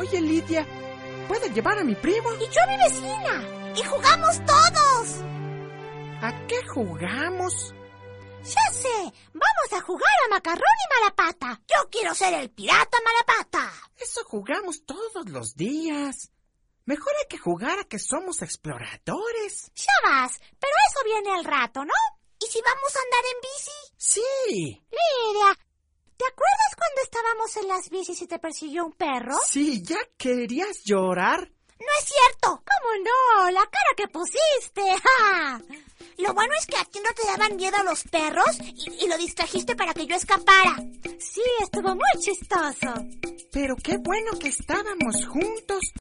Oye, Lidia, ¿puedo llevar a mi primo? Y yo a mi vecina. Y jugamos todos. ¿A qué jugamos? Ya sé, vamos a jugar a Macarrón y Malapata. Yo quiero ser el pirata Malapata. Eso jugamos todos los días. Mejor hay que jugar a que somos exploradores. Ya vas, pero eso viene al rato, ¿no? ¿Y si vamos a andar en bici? Sí. Lidia, ¿te acuerdas cuando estábamos en las bicis y te persiguió un perro? Sí, ¿ya querías llorar? ¡No es cierto! ¿Cómo no? ¡La cara que pusiste! ¡Ja! Lo bueno es que a ti no te daban miedo los perros y lo distrajiste para que yo escapara. Sí, estuvo muy chistoso. Pero qué bueno que estábamos juntos.